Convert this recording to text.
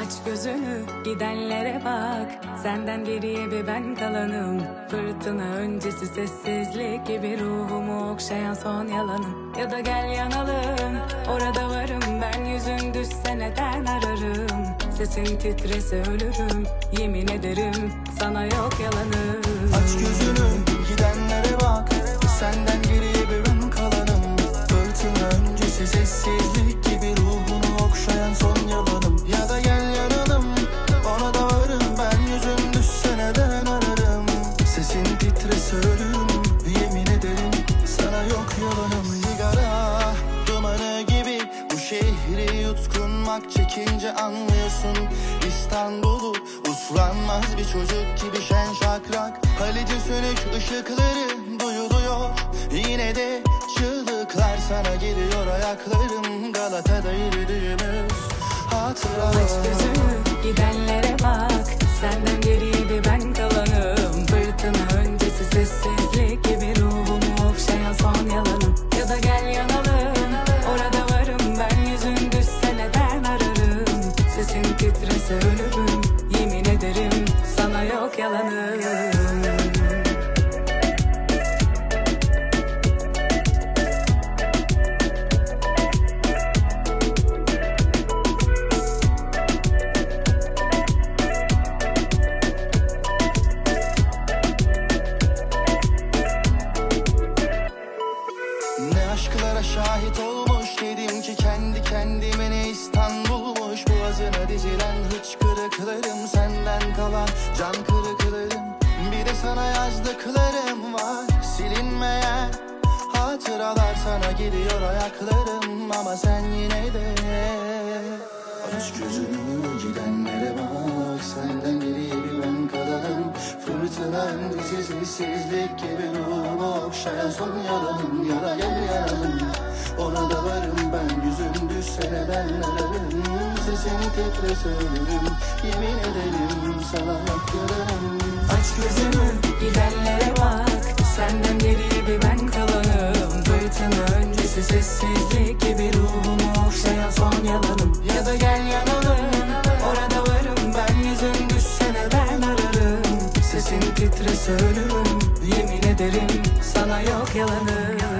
Aç gözünü, gidenlere bak. Senden geriye bir ben kalanım. Fırtına öncesi sessizlik gibi ruhumu okşayan son yalanım. Ya da gel yanalım, orada varım ben. Yüzün düşse neden ararım? Sesin titrese ölürüm, yemin ederim sana yok yalanım. Aç gözünü, gidenlere bak. Senden geriye bir ben kalanım. Fırtına öncesi sessizlik gibi ruhumu okşayan son yalanım. Ya da gel yanalım, ona da varım ben. Yüzün düşse neden ararım? Sesin titrese ölürüm, yemin ederim sana yok yalanım. Sigara dumanı gibi bu şehri yutkunmak, çekince anlıyorsun İstanbul'u. Uslanmaz bir çocuk gibi şen şakrak, Halice sönük ışıkları duyuluyor. Yine de çığlıklar sana geliyor ayaklarım. Galata'da yürüdüğümüz hatıralar. Aç gözünü, gidenlere bak. Senden geriye bir ben kalanım. Fırtına öncesi sessizlik gibi ruhumu okşayan son yalanım. Ya da gel yanalım, orada varım ben. Yüzün düşse neden ararım? Sesin titrese ölürüm, yemin ederim sana yok yalanım. Ne aşklara şahit olmuş, dedim ki kendi kendime ne İstanbul'muş. Boğazına dizilen hıçkırıklarım, senden kalan can kırıklarım. Bir de sana yazdıklarım var, silinmeyen hatıralar. Sana gidiyor ayaklarım ama sen yine de aç gözünü, gidenlere bak. Senden geriye bir ben kalanım. Fırtına öncesi sessizlik gibi ruhumu okşayan son yalanım. Yara gel yanalım, ona da varım ben. Yüzüm düşse neden ararım? Sesini titrese ölürüm, yemin ederim sana yok yalanım. Aç gözünü, gidenlere bak. Senden geriye bir ben kalanım. Fırtına öncesi sessizlik gibi ruhumu okşayan son yalanım. Ya da gel yanalım, orada varım ben. Yüzün düşse neden ararım? Sesin titrese ölürüm, yemin ederim sana yok yalanım.